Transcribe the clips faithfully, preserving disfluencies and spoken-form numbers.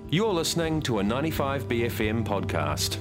You're listening to a ninety-five B F M podcast.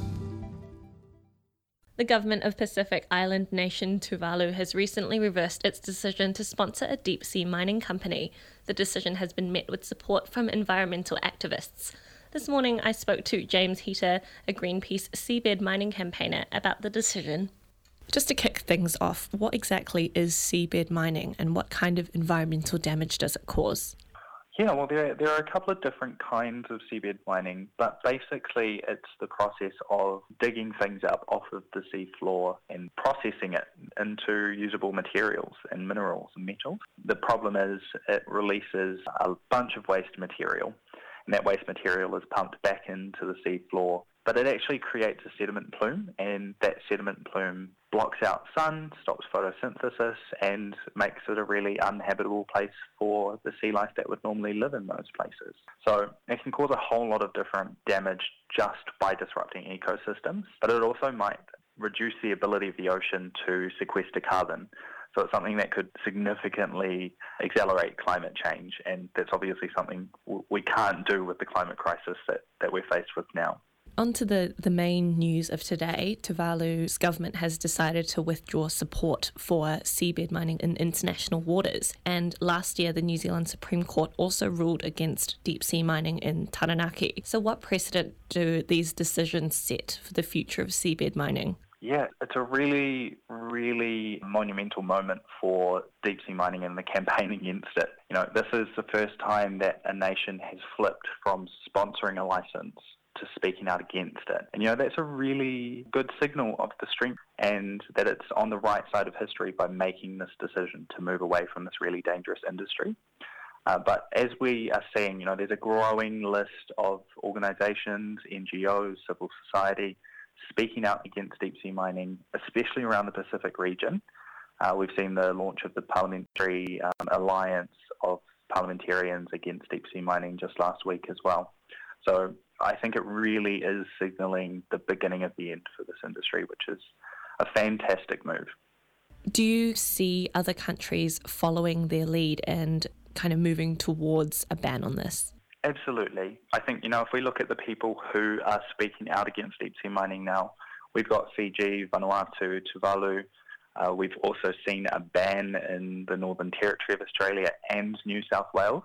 The government of Pacific Island nation Tuvalu has recently reversed its decision to sponsor a deep-sea mining company. The decision has been met with support from environmental activists. This morning I spoke to James Heater, a Greenpeace seabed mining campaigner, about the decision. Just to kick things off, what exactly is seabed mining and what kind of environmental damage does it cause? Yeah, well, there, there are a couple of different kinds of seabed mining, but basically it's the process of digging things up off of the seafloor and processing it into usable materials and minerals and metals. The problem is it releases a bunch of waste material, and that waste material is pumped back into the seafloor, but it actually creates a sediment plume, and that sediment plume blocks out sun, stops photosynthesis, and makes it a really uninhabitable place for the sea life that would normally live in those places. So it can cause a whole lot of different damage just by disrupting ecosystems, but it also might reduce the ability of the ocean to sequester carbon. So it's something that could significantly accelerate climate change, and that's obviously something we can't do with the climate crisis that, that we're faced with now. On to the, the main news of today. Tuvalu's government has decided to withdraw support for seabed mining in international waters. And last year, the New Zealand Supreme Court also ruled against deep-sea mining in Taranaki. So what precedent do these decisions set for the future of seabed mining? Yeah, it's a really, really monumental moment for deep-sea mining and the campaign against it. You know, this is the first time that a nation has flipped from sponsoring a license to speaking out against it. And, you know, that's a really good signal of the strength and that it's on the right side of history by making this decision to move away from this really dangerous industry. Uh, but as we are seeing, you know, there's a growing list of organisations, N G Os, civil society, speaking out against deep-sea mining, especially around the Pacific region. Uh, we've seen the launch of the Parliamentary um, Alliance of Parliamentarians Against Deep-Sea Mining just last week as well. So I think it really is signalling the beginning of the end for this industry, which is a fantastic move. Do you see other countries following their lead and kind of moving towards a ban on this? Absolutely. I think, you know, if we look at the people who are speaking out against deep-sea mining now, we've got Fiji, Vanuatu, Tuvalu. Uh, we've also seen a ban in the Northern Territory of Australia and New South Wales.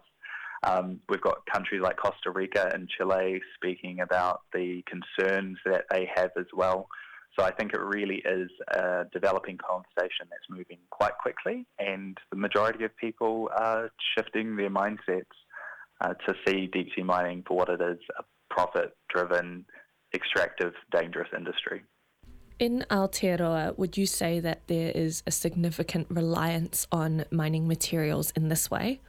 Um, we've got countries like Costa Rica and Chile speaking about the concerns that they have as well. So I think it really is a developing conversation that's moving quite quickly, and the majority of people are shifting their mindsets uh, to see deep-sea mining for what it is, a profit-driven, extractive, dangerous industry. In Aotearoa, would you say that there is a significant reliance on mining materials in this way?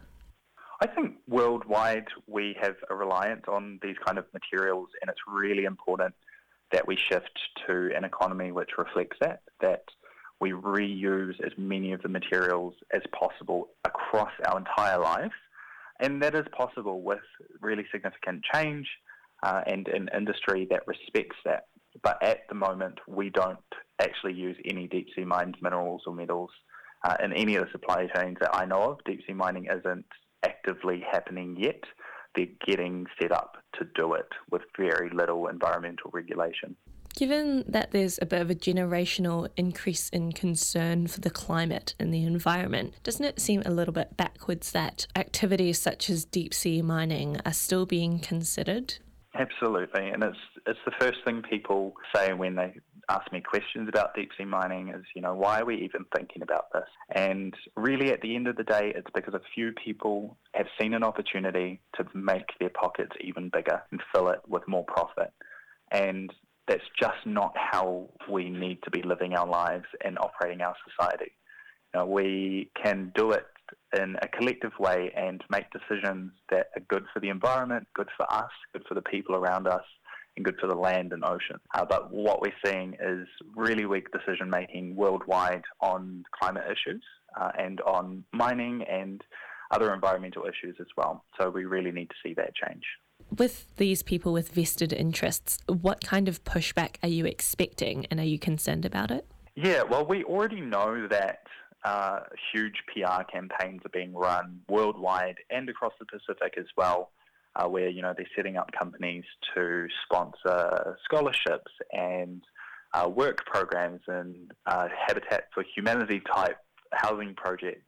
I think worldwide we have a reliance on these kind of materials, and it's really important that we shift to an economy which reflects that, that we reuse as many of the materials as possible across our entire lives. And that is possible with really significant change uh, and an industry that respects that. But at the moment, we don't actually use any deep-sea mined minerals or metals uh, in any of the supply chains that I know of. Deep-sea mining isn't actively happening yet. They're getting set up to do it with very little environmental regulation. Given that there's a bit of a generational increase in concern for the climate and the environment, doesn't it seem a little bit backwards that activities such as deep-sea mining are still being considered? Absolutely, and it's it's the first thing people say when they ask me questions about deep-sea mining is, you know, why are we even thinking about this? And really at the end of the day, it's because a few people have seen an opportunity to make their pockets even bigger and fill it with more profit. And that's just not how we need to be living our lives and operating our society. You know, we can do it in a collective way and make decisions that are good for the environment, good for us, good for the people around us, and good for the land and ocean. Uh, but what we're seeing is really weak decision-making worldwide on climate issues uh, and on mining and other environmental issues as well. So we really need to see that change. With these people with vested interests, what kind of pushback are you expecting, and are you concerned about it? Yeah, well, we already know that uh, huge P R campaigns are being run worldwide and across the Pacific as well uh, where, you know, they're setting up companies to sponsor scholarships and uh, work programs and uh, Habitat for Humanity type housing projects.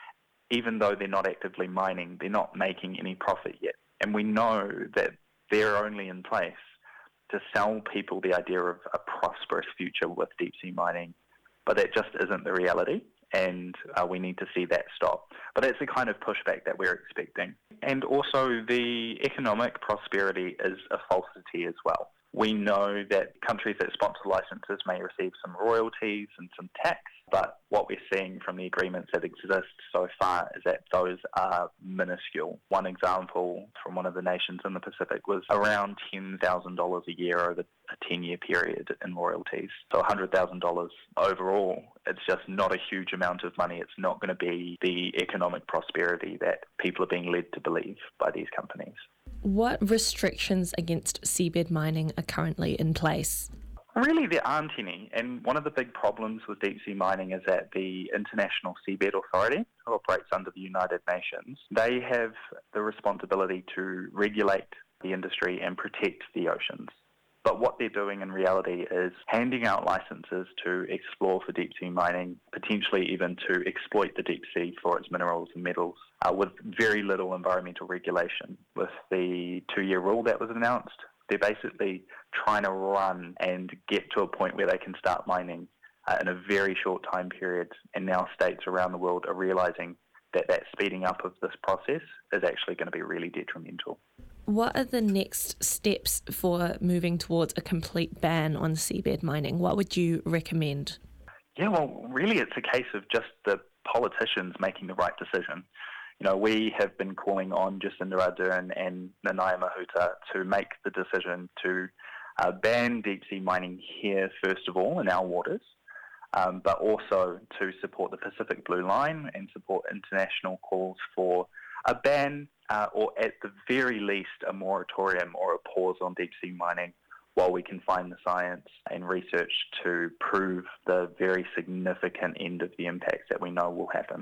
Even though they're not actively mining, they're not making any profit yet. And we know that they're only in place to sell people the idea of a prosperous future with deep sea mining. But that just isn't the reality, and uh, we need to see that stop. But that's the kind of pushback that we're expecting. And also the economic prosperity is a falsity as well. We know that countries that sponsor licenses may receive some royalties and some tax, but what we're seeing from the agreements that exist so far is that those are minuscule. One example from one of the nations in the Pacific was around ten thousand dollars a year over a ten-year period in royalties. So one hundred thousand dollars overall. It's just not a huge amount of money. It's not going to be the economic prosperity that people are being led to believe by these companies. What restrictions against seabed mining are currently in place? Really, there aren't any. And one of the big problems with deep sea mining is that the International Seabed Authority, who operates under the United Nations, they have the responsibility to regulate the industry and protect the oceans. But what they're doing in reality is handing out licenses to explore for deep sea mining, potentially even to exploit the deep sea for its minerals and metals, uh, with very little environmental regulation. With the two-year rule that was announced, they're basically trying to run and get to a point where they can start mining uh, in a very short time period. And now states around the world are realising that that speeding up of this process is actually going to be really detrimental. What are the next steps for moving towards a complete ban on seabed mining? What would you recommend? Yeah, well, really it's a case of just the politicians making the right decision. You know, we have been calling on Jacinda Ardern and Nanaia Mahuta to make the decision to uh, ban deep-sea mining here, first of all, in our waters, um, but also to support the Pacific Blue Line and support international calls for a ban uh, or at the very least a moratorium or a pause on deep-sea mining while we can find the science and research to prove the very significant end of the impacts that we know will happen.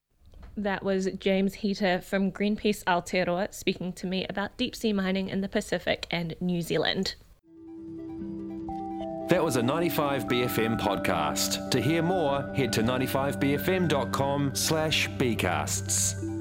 That was James Heater from Greenpeace Aotearoa speaking to me about deep-sea mining in the Pacific and New Zealand. That was a ninety-five B F M podcast. To hear more, head to ninety-five b f m dot com slash bcasts.